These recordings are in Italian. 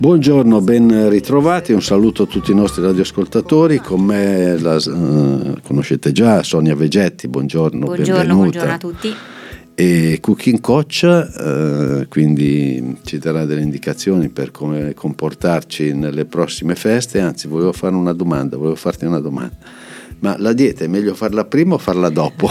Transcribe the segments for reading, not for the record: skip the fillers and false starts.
Buongiorno, ben ritrovati, un saluto a tutti i nostri radioascoltatori. Con me conoscete già Sonia Vegetti, buongiorno, benvenuta. Buongiorno a tutti. E Cooking Coach, quindi ci darà delle indicazioni per come comportarci nelle prossime feste. Anzi, volevo farti una domanda. Ma la dieta è meglio farla prima o farla dopo?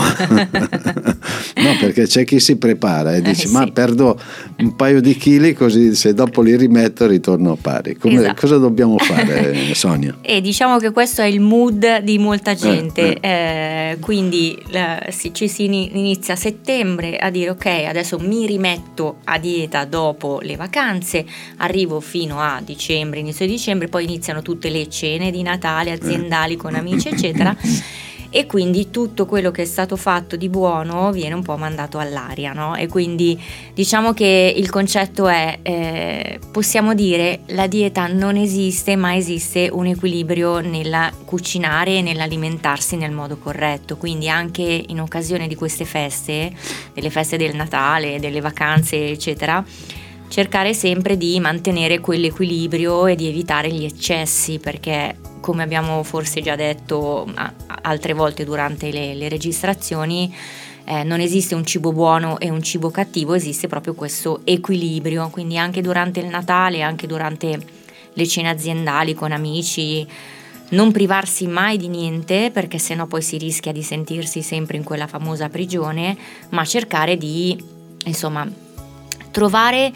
No, perché c'è chi si prepara e dice ma perdo un paio di chili così se dopo li rimetto ritorno pari. Esatto. Cosa dobbiamo fare, Sonia? Diciamo che questo è il mood di molta gente, quindi ci si inizia a settembre a dire ok, adesso mi rimetto a dieta dopo le vacanze, arrivo fino a dicembre, inizio di dicembre, poi iniziano tutte le cene di Natale aziendali con amici eccetera. E quindi tutto quello che è stato fatto di buono viene un po' mandato all'aria, no? E quindi diciamo che il concetto è, possiamo dire, la dieta non esiste, ma esiste un equilibrio nella cucinare e nell'alimentarsi nel modo corretto. Quindi anche in occasione di queste feste, delle feste del Natale, delle vacanze, eccetera, cercare sempre di mantenere quell'equilibrio e di evitare gli eccessi, perché come abbiamo forse già detto altre volte durante le registrazioni, non esiste un cibo buono e un cibo cattivo, esiste proprio questo equilibrio. Quindi anche durante il Natale, anche durante le cene aziendali con amici, non privarsi mai di niente, perché sennò poi si rischia di sentirsi sempre in quella famosa prigione, ma cercare di, insomma, trovare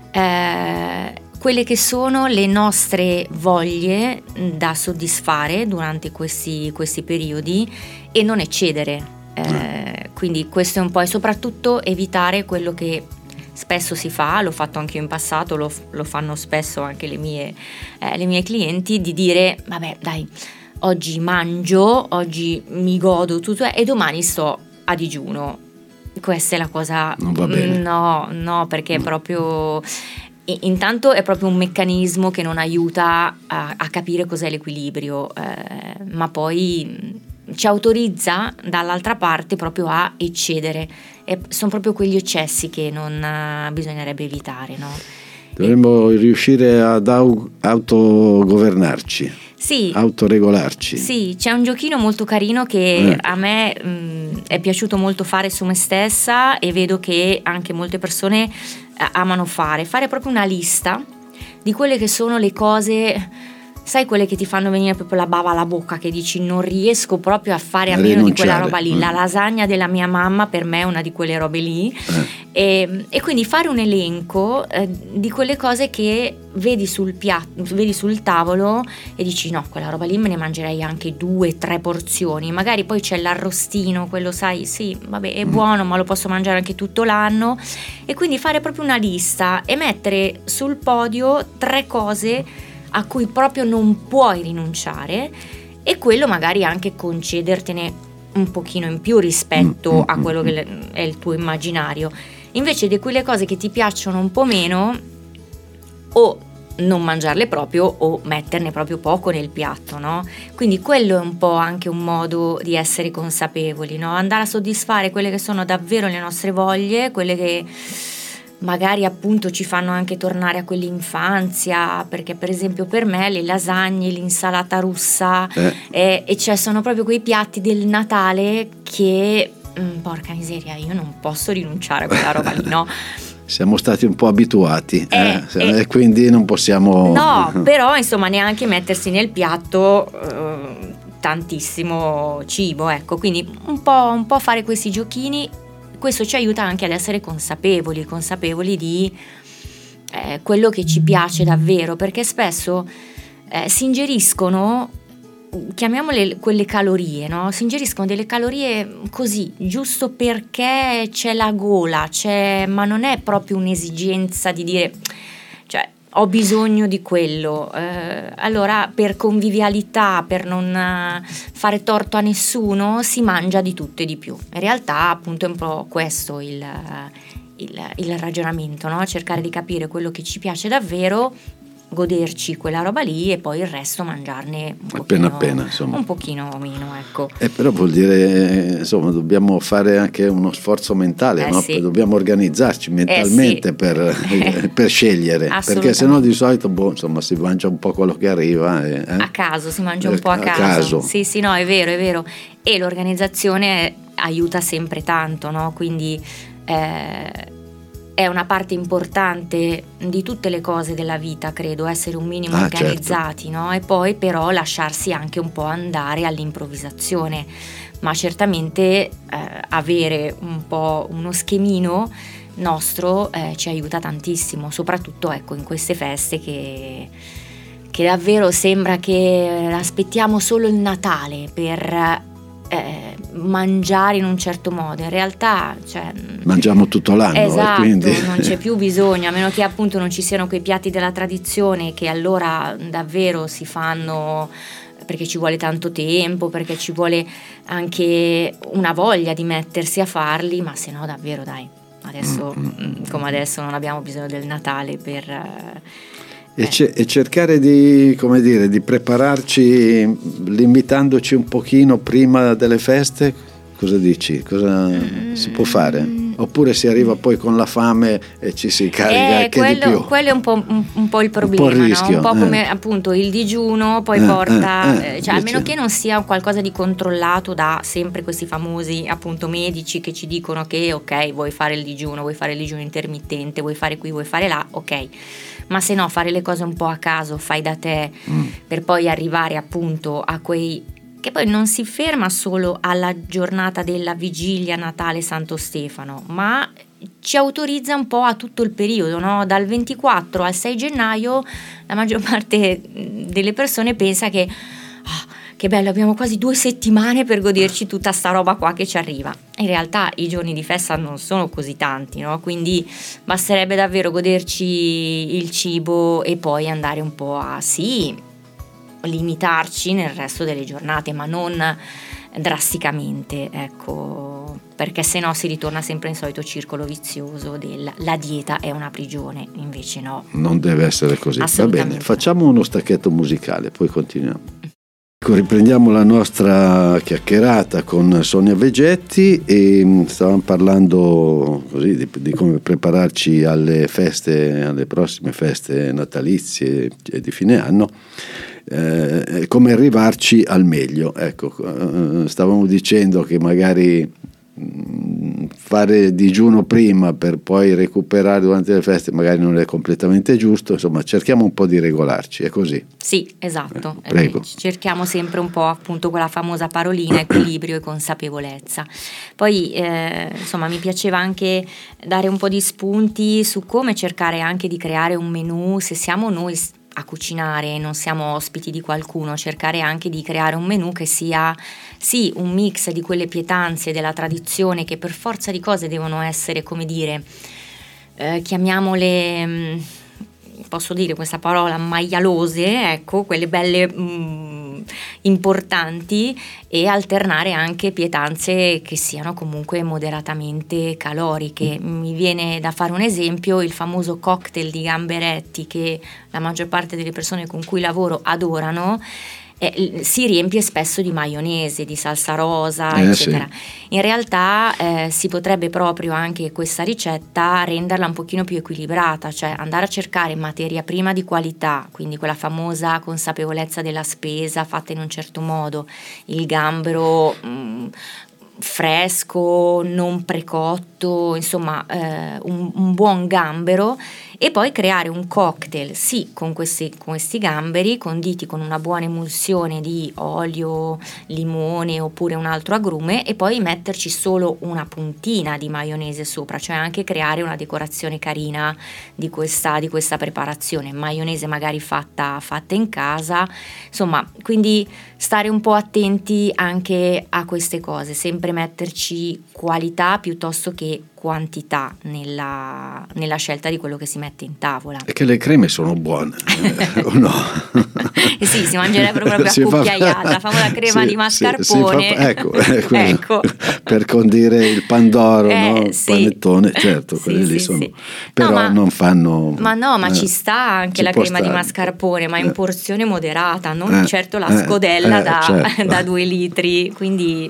quelle che sono le nostre voglie da soddisfare durante questi periodi e non eccedere, quindi questo è un po', e soprattutto evitare quello che spesso si fa, l'ho fatto anche io in passato, lo fanno spesso anche le mie clienti, di dire vabbè dai, oggi mangio, oggi mi godo tutto e domani sto a digiuno. Questa è la cosa, non va bene. No, perché è proprio, intanto è proprio un meccanismo che non aiuta a capire cos'è l'equilibrio, ma poi ci autorizza dall'altra parte proprio a eccedere, e sono proprio quegli eccessi che non bisognerebbe evitare, no? Dovremmo riuscire ad autogovernarci. Sì, autoregolarci. Sì, c'è un giochino molto carino che a me è piaciuto molto fare su me stessa, e vedo che anche molte persone amano fare proprio una lista di quelle che sono le cose, sai, quelle che ti fanno venire proprio la bava alla bocca, che dici non riesco proprio a fare a meno di quella roba lì. La lasagna della mia mamma per me è una di quelle robe lì, e quindi fare un elenco di quelle cose che vedi sul piatto, vedi sul tavolo e dici no, quella roba lì me ne mangerei anche 2-3 porzioni. Magari poi c'è l'arrostino, quello sai, sì, vabbè, è buono, ma lo posso mangiare anche tutto l'anno. E quindi fare proprio una lista e mettere sul podio 3 cose a cui proprio non puoi rinunciare, e quello magari anche concedertene un pochino in più rispetto a quello che è il tuo immaginario, invece di quelle cose che ti piacciono un po' meno, o non mangiarle proprio o metterne proprio poco nel piatto, no? Quindi quello è un po' anche un modo di essere consapevoli, no? Andare a soddisfare quelle che sono davvero le nostre voglie, quelle che magari appunto ci fanno anche tornare a quell'infanzia, perché per esempio per me le lasagne, l'insalata russa e cioè sono proprio quei piatti del Natale che porca miseria, io non posso rinunciare a quella roba lì, no? Siamo stati un po' abituati e quindi non possiamo. No, però insomma neanche mettersi nel piatto tantissimo cibo, ecco, quindi un po' fare questi giochini. Questo ci aiuta anche ad essere consapevoli di quello che ci piace davvero, perché spesso si ingeriscono, chiamiamole quelle calorie, no? Si ingeriscono delle calorie così, giusto perché c'è la gola, ma non è proprio un'esigenza di dire, cioè, ho bisogno di quello, allora per convivialità, per non fare torto a nessuno, si mangia di tutto e di più. In realtà appunto è un po' questo il ragionamento, no? Cercare di capire quello che ci piace davvero, goderci quella roba lì e poi il resto mangiarne appena, insomma. Un pochino meno, ecco. Però vuol dire, insomma, dobbiamo fare anche uno sforzo mentale, no? Sì. Dobbiamo organizzarci mentalmente sì. per scegliere, perché sennò di solito insomma si mangia un po' quello che arriva a caso, si mangia un po' a caso. Sì, no, è vero, e l'organizzazione aiuta sempre tanto, no? Quindi è una parte importante di tutte le cose della vita, credo, essere un minimo organizzati, certo. No? E poi però lasciarsi anche un po' andare all'improvvisazione, ma certamente avere un po' uno schemino nostro ci aiuta tantissimo, soprattutto ecco in queste feste che davvero sembra che aspettiamo solo il Natale per mangiare in un certo modo. In realtà mangiamo tutto l'anno, esatto, quindi non c'è più bisogno, a meno che appunto non ci siano quei piatti della tradizione che allora davvero si fanno perché ci vuole tanto tempo, perché ci vuole anche una voglia di mettersi a farli, ma se no davvero dai, adesso come adesso non abbiamo bisogno del Natale per e cercare di, come dire, di prepararci limitandoci un pochino prima delle feste. Cosa dici? Cosa si può fare? Oppure si arriva poi con la fame e ci si carica anche di più? Quello è un po' il problema, un po' il rischio, no? Un po' come appunto il digiuno poi porta, cioè, a meno che non sia qualcosa di controllato da sempre questi famosi appunto medici che ci dicono che ok, vuoi fare il digiuno intermittente, vuoi fare qui, vuoi fare là, ok. Ma se no fare le cose un po' a caso, fai da te, per poi arrivare appunto a quei che poi non si ferma solo alla giornata della vigilia Natale Santo Stefano, ma ci autorizza un po' a tutto il periodo, no? Dal 24 al 6 gennaio la maggior parte delle persone pensa che bello, abbiamo quasi 2 settimane per goderci tutta sta roba qua che ci arriva. In realtà i giorni di festa non sono così tanti, no? Quindi basterebbe davvero goderci il cibo e poi andare un po' a limitarci nel resto delle giornate, ma non drasticamente, ecco, perché sennò si ritorna sempre in solito circolo vizioso la dieta è una prigione, invece no. Non deve essere così. Va bene, facciamo uno stacchetto musicale, poi continuiamo. Ecco, riprendiamo la nostra chiacchierata con Sonia Vegetti e stavamo parlando così di come prepararci alle feste, alle prossime feste natalizie e di fine anno, come arrivarci al meglio. Ecco, stavamo dicendo che magari fare digiuno prima per poi recuperare durante le feste magari non è completamente giusto, insomma cerchiamo un po' di regolarci, è così? Sì, esatto, prego. Cerchiamo sempre un po' appunto quella famosa parolina equilibrio e consapevolezza. Poi insomma mi piaceva anche dare un po' di spunti su come cercare anche di creare un menù, se siamo noi a cucinare, non siamo ospiti di qualcuno, cercare anche di creare un menù che sia sì un mix di quelle pietanze della tradizione che per forza di cose devono essere, come dire, chiamiamole, posso dire questa parola, maialose, ecco, quelle belle importanti, e alternare anche pietanze che siano comunque moderatamente caloriche. Mi viene da fare un esempio, il famoso cocktail di gamberetti che la maggior parte delle persone con cui lavoro adorano. Si riempie spesso di maionese, di salsa rosa, eccetera. Sì. In realtà si potrebbe proprio anche questa ricetta renderla un pochino più equilibrata, cioè andare a cercare materia prima di qualità, quindi quella famosa consapevolezza della spesa fatta in un certo modo, il gambero fresco, non precotto, insomma un buon gambero, e poi creare un cocktail sì con questi gamberi conditi con una buona emulsione di olio, limone oppure un altro agrume, e poi metterci solo una puntina di maionese sopra, cioè anche creare una decorazione carina di questa preparazione, maionese magari fatta in casa, insomma, quindi stare un po' attenti anche a queste cose, sempre metterci qualità piuttosto che quantità nella scelta di quello che si mette in tavola. E che le creme sono buone, o no? Sì, si mangerebbero proprio a cucchiaiata, la famosa crema di mascarpone. Ecco, per condire il pandoro, no? Il panettone, certo, quelli lì sono. Però non fanno. Ma ci sta anche la crema di mascarpone, ma in porzione moderata, non certo la scodella da 2 litri, quindi.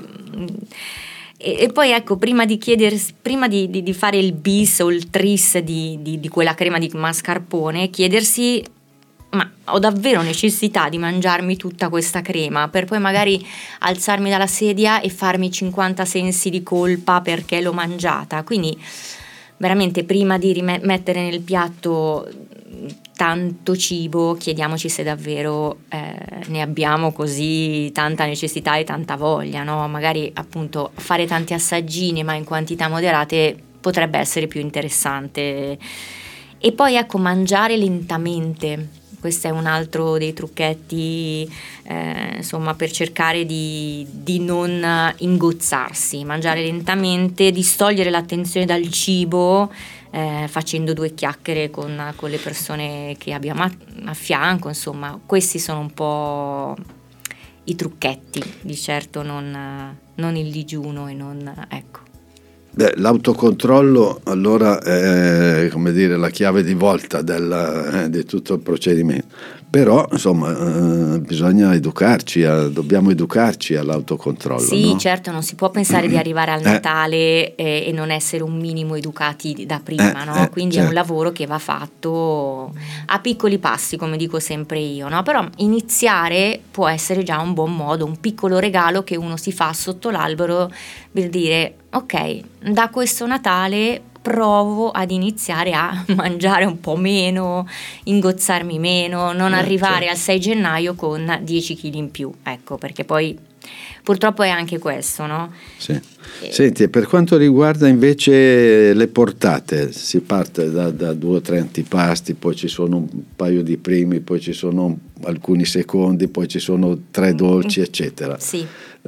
E poi ecco, prima di fare il bis o il tris di quella crema di mascarpone, chiedersi: ma ho davvero necessità di mangiarmi tutta questa crema per poi magari alzarmi dalla sedia e farmi 50 sensi di colpa perché l'ho mangiata? Quindi veramente prima di mettere nel piatto tanto cibo, chiediamoci se davvero ne abbiamo così tanta necessità e tanta voglia, no? Magari appunto fare tanti assaggini ma in quantità moderate potrebbe essere più interessante. E poi ecco, mangiare lentamente. Questo è un altro dei trucchetti, insomma, per cercare di non ingozzarsi, mangiare lentamente, distogliere l'attenzione dal cibo, facendo 2 chiacchiere con le persone che abbiamo a fianco, insomma, questi sono un po' i trucchetti, di certo non il digiuno e non, ecco. L'autocontrollo allora è, come dire, la chiave di volta di tutto il procedimento, però insomma bisogna dobbiamo educarci all'autocontrollo. Sì, no? Certo, non si può pensare di arrivare al Natale e non essere un minimo educati da prima, no? Quindi certo. È un lavoro che va fatto a piccoli passi, come dico sempre io, no? Però iniziare può essere già un buon modo, un piccolo regalo che uno si fa sotto l'albero per dire: ok, da questo Natale provo ad iniziare a mangiare un po' meno, ingozzarmi meno, non arrivare al 6 gennaio con 10 kg in più, ecco, perché poi purtroppo è anche questo, no? Sì. Senti, per quanto riguarda invece le portate, si parte da 2 o 3 antipasti, poi ci sono un paio di primi, poi ci sono alcuni secondi, poi ci sono 3 dolci, eccetera. Sì.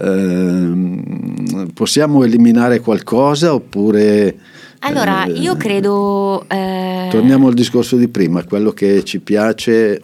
Possiamo eliminare qualcosa oppure... Allora, io credo... Torniamo al discorso di prima, quello che ci piace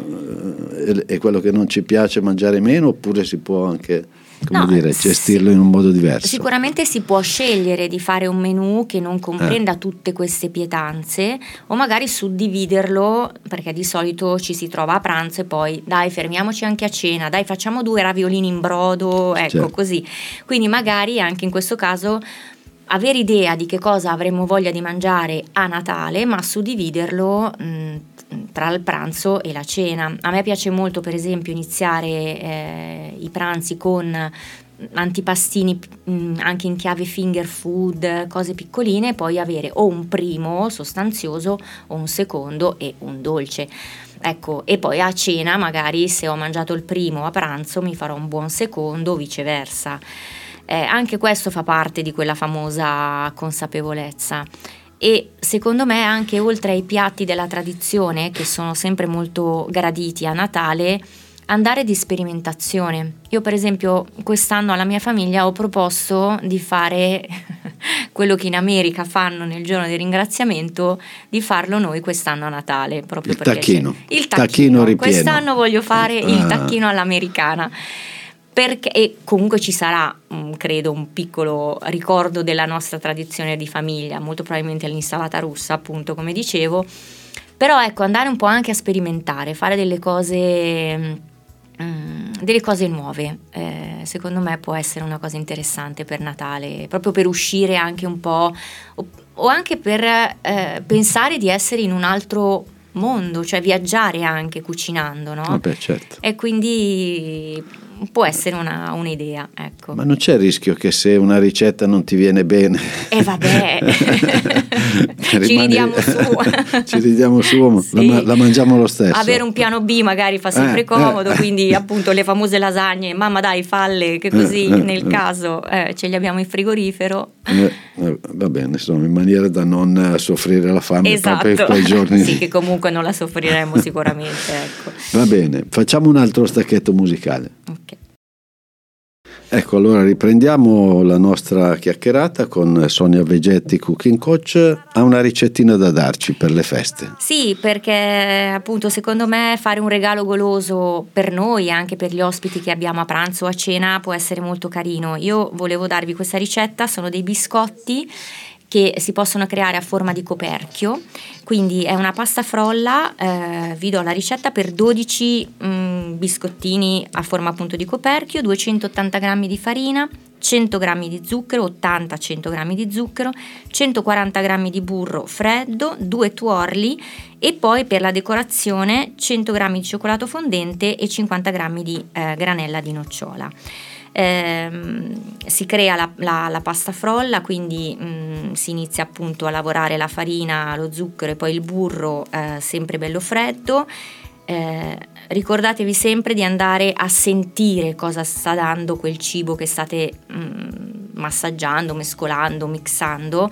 e quello che non ci piace mangiare meno, oppure si può anche... gestirlo in un modo diverso. Sicuramente si può scegliere di fare un menù che non comprenda tutte queste pietanze, o magari suddividerlo, perché di solito ci si trova a pranzo e poi dai, fermiamoci anche a cena, dai, facciamo 2 raviolini in brodo, ecco, certo. Così. Quindi magari anche in questo caso avere idea di che cosa avremmo voglia di mangiare a Natale, ma suddividerlo tra il pranzo e la cena. A me piace molto, per esempio, iniziare i pranzi con antipastini anche in chiave finger food, cose piccoline, e poi avere o un primo sostanzioso o un secondo e un dolce. Ecco, e poi a cena magari, se ho mangiato il primo a pranzo, mi farò un buon secondo o viceversa. Anche questo fa parte di quella famosa consapevolezza. E secondo me anche oltre ai piatti della tradizione, che sono sempre molto graditi a Natale, andare di sperimentazione. Io per esempio quest'anno alla mia famiglia ho proposto di fare quello che in America fanno nel giorno del ringraziamento, di farlo noi quest'anno a Natale, proprio perché il tacchino ripieno. Quest'anno voglio fare il tacchino all'americana. E comunque ci sarà, credo, un piccolo ricordo della nostra tradizione di famiglia, molto probabilmente l'insalata russa, appunto, come dicevo. Però ecco, andare un po' anche a sperimentare, fare delle cose nuove, secondo me può essere una cosa interessante per Natale, proprio per uscire anche un po', o anche per pensare di essere in un altro mondo, cioè viaggiare anche cucinando, no? Vabbè, certo. E quindi può essere un'idea, ecco. Ma non c'è il rischio che se una ricetta non ti viene bene vabbè ci ridiamo su sì. la mangiamo lo stesso. Avere un piano B magari fa sempre comodo, quindi appunto le famose lasagne, mamma dai falle, che così nel caso ce li abbiamo in frigorifero. Va bene, insomma, in maniera da non soffrire la fame, esatto. Proprio in quei giorni. Sì, che comunque non la soffriremo sicuramente, ecco. Va bene, facciamo un altro stacchetto musicale. Ok. Ecco, allora riprendiamo la nostra chiacchierata con Sonia Vegetti, cooking coach. Ha una ricettina da darci per le feste? Sì, perché appunto secondo me fare un regalo goloso per noi e anche per gli ospiti che abbiamo a pranzo o a cena può essere molto carino. Io volevo darvi questa ricetta, sono dei biscotti che si possono creare a forma di coperchio, quindi è una pasta frolla, vi do la ricetta per 12 biscottini a forma appunto di coperchio, 280 g di farina, 100 g di zucchero, 80-100 g di zucchero, 140 g di burro freddo, 2 tuorli e poi per la decorazione 100 g di cioccolato fondente e 50 g di granella di nocciola. Si crea la pasta frolla, quindi si inizia appunto a lavorare la farina, lo zucchero e poi il burro sempre bello freddo. Ricordatevi sempre di andare a sentire cosa sta dando quel cibo che state massaggiando, mescolando, mixando,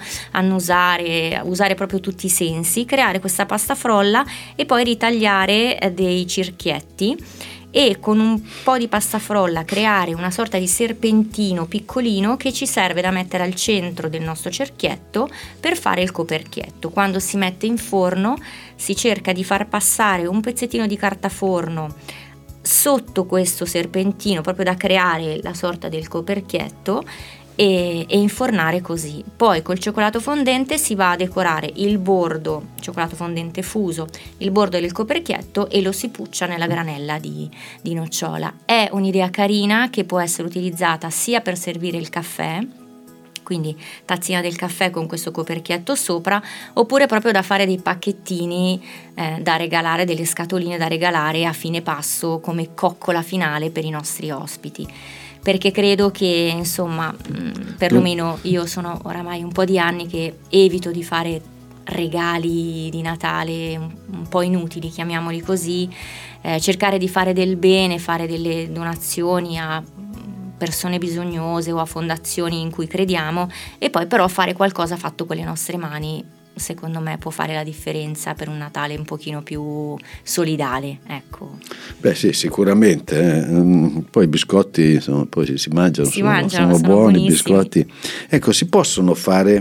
usare proprio tutti i sensi, creare questa pasta frolla e poi ritagliare dei cerchietti e con un po' di pasta frolla creare una sorta di serpentino piccolino che ci serve da mettere al centro del nostro cerchietto per fare il coperchietto. Quando si mette in forno si cerca di far passare un pezzettino di carta forno sotto questo serpentino proprio da creare la sorta del coperchietto e infornare così. Poi col cioccolato fondente si va a decorare il bordo, cioccolato fondente fuso, il bordo del coperchietto e lo si puccia nella granella di nocciola. È un'idea carina che può essere utilizzata sia per servire il caffè, quindi tazzina del caffè con questo coperchietto sopra, oppure proprio da fare dei pacchettini da regalare, delle scatoline da regalare a fine pasto come coccola finale per i nostri ospiti. Perché credo che insomma perlomeno io sono oramai un po' di anni che evito di fare regali di Natale un po' inutili, chiamiamoli così, cercare di fare del bene, fare delle donazioni a persone bisognose o a fondazioni in cui crediamo e poi però fare qualcosa fatto con le nostre mani secondo me può fare la differenza per un Natale un pochino più solidale, ecco. Beh sì, sicuramente. Poi i biscotti poi si mangiano, sono buoni i biscotti. Ecco, si possono fare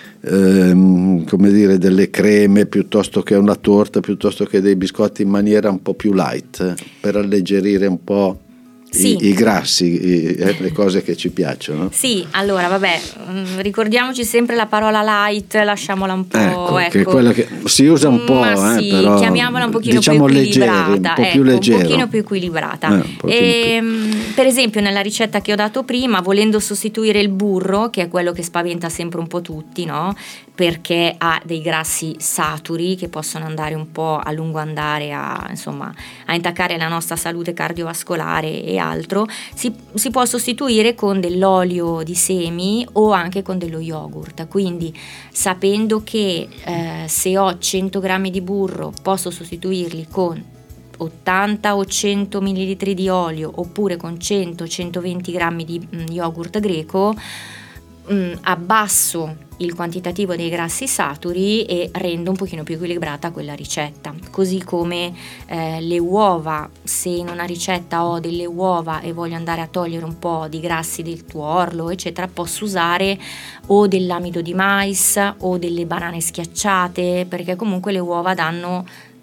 come dire delle creme piuttosto che una torta, piuttosto che dei biscotti in maniera un po' più light per alleggerire un po' sì. I grassi, le cose che ci piacciono. Sì, allora vabbè, ricordiamoci sempre la parola light, lasciamola un po', che è quella che si usa un po', sì, però chiamiamola un pochino diciamo più equilibrata, un po' più leggero. Un pochino più equilibrata. Per esempio nella ricetta che ho dato prima, volendo sostituire il burro, che è quello che spaventa sempre un po' tutti, no? Perché ha dei grassi saturi che possono andare un po' a lungo andare a intaccare la nostra salute cardiovascolare e altro, si può sostituire con dell'olio di semi o anche con dello yogurt. Quindi sapendo che se ho 100 grammi di burro posso sostituirli con 80 o 100 ml di olio oppure con 100-120 grammi di yogurt greco, abbasso il quantitativo dei grassi saturi e rendo un pochino più equilibrata quella ricetta. Così come le uova, se in una ricetta ho delle uova e voglio andare a togliere un po' di grassi del tuorlo eccetera, posso usare o dell'amido di mais o delle banane schiacciate, perché comunque le uova danno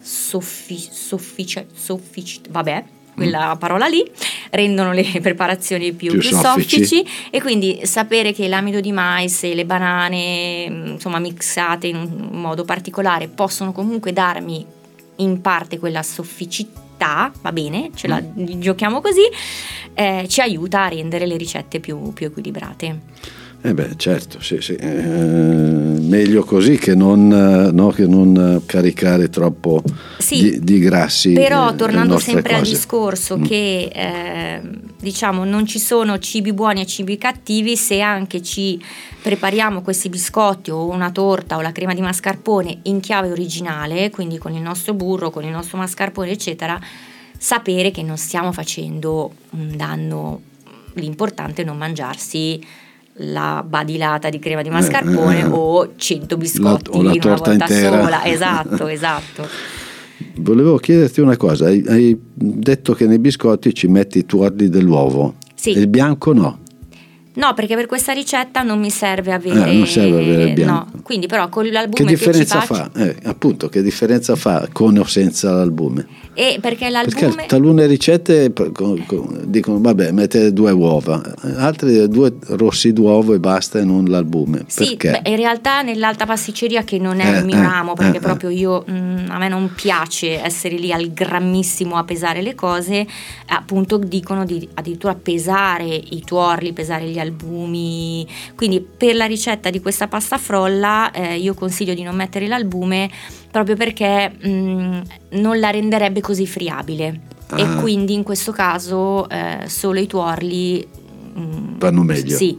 quella parola lì, rendono le preparazioni più soffici e quindi sapere che l'amido di mais e le banane mixate in un modo particolare possono comunque darmi in parte quella sofficità, va bene, ce la giochiamo così, ci aiuta a rendere le ricette più equilibrate. Certo, sì. Meglio così che non caricare troppo di grassi. Però tornando sempre cose. al discorso che non ci sono cibi buoni e cibi cattivi, se anche ci prepariamo questi biscotti o una torta o la crema di mascarpone in chiave originale, quindi con il nostro burro, con il nostro mascarpone eccetera, sapere che non stiamo facendo un danno. L'importante è non mangiarsi la badilata di crema di mascarpone o 100 biscotti o la in torta una volta intera. sola. Esatto. Volevo chiederti una cosa, hai detto che nei biscotti ci metti i tuorli dell'uovo. Sì. Il bianco no. No, perché per questa ricetta non mi serve avere, non serve avere il bianco. No. Quindi però con l'albume che differenza ci faccio... fa? Appunto, che differenza fa con o senza l'albume? Perché l'albume... Perché talune ricette dicono vabbè, mette 2 uova, altre 2 rossi d'uovo e basta, e non l'albume. Sì, perché? In realtà nell'alta pasticceria, che non è il mio ramo, perché proprio io a me non piace essere lì al grammissimo a pesare le cose, appunto dicono di addirittura pesare i tuorli, pesare gli albumi. Quindi per la ricetta di questa pasta frolla io consiglio di non mettere l'albume, proprio perché non la renderebbe così friabile, e quindi in questo caso solo i tuorli vanno meglio. Sì.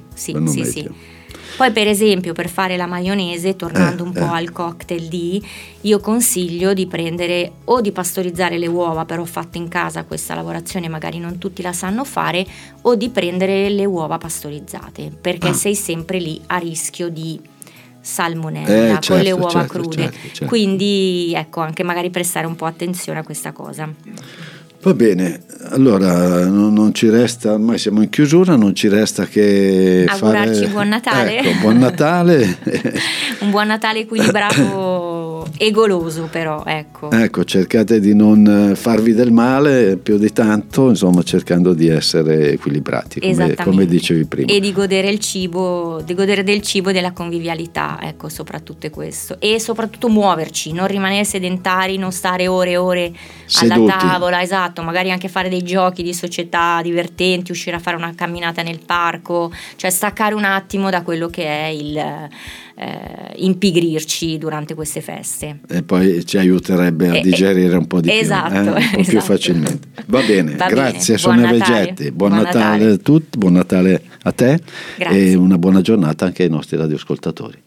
Poi per esempio per fare la maionese, tornando un po' al cocktail io consiglio di prendere o di pastorizzare le uova, però fatte in casa, questa lavorazione magari non tutti la sanno fare, o di prendere le uova pastorizzate, perché sei sempre lì a rischio di salmonella con le uova crude. Certo. Quindi ecco, anche magari prestare un po' attenzione a questa cosa. Va bene, allora non ci resta, ormai siamo in chiusura, non ci resta che augurarci buon Natale. Ecco, buon Natale. Un buon Natale equilibrato e goloso, però ecco, cercate di non farvi del male più di tanto, insomma, cercando di essere equilibrati, come dicevi prima, e di godere il cibo, di godere del cibo e della convivialità, ecco, soprattutto è questo, e soprattutto muoverci, non rimanere sedentari, non stare ore e ore seduti alla tavola, esatto, magari anche fare dei giochi di società divertenti, uscire a fare una camminata nel parco, cioè staccare un attimo da quello che è il impigrirci durante queste feste, e poi ci aiuterebbe a digerire un po' di più, un po' più facilmente. Va bene, grazie Sonia Vegetti, buon Natale a tutti, buon Natale a te. Grazie. E una buona giornata anche ai nostri radioascoltatori.